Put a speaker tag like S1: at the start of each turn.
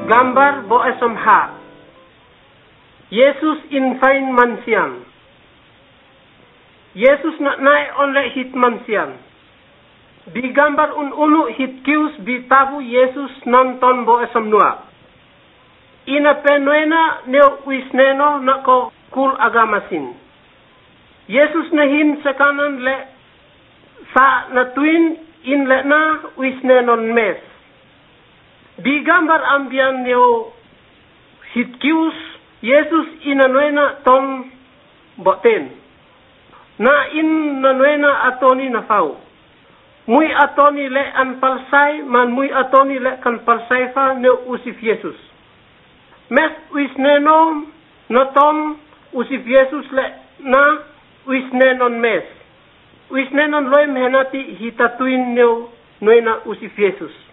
S1: Gambar bo esomha. Yesus infain mansian. Yesus nak naik oleh hit mansian. Di gambar ulu hit kius bitabu Yesus nonton bo esamnua. Ina penuena neo wisneno nako kul agamasin. Yesus nahin sekanan le sa natuin in le na wisnenon mes. Di gambar ambian neo hit kius Yesus inanuena ton boten. Na in nanuena atoni nafau. Mui atoni le an palsai man mui atoni le kan palsai fa ne usif Yesus. Mes wisneno noton usif Yesus le na wisnenon mes. Wisnenon loim henati hitatuin neo nuena usif Yesus.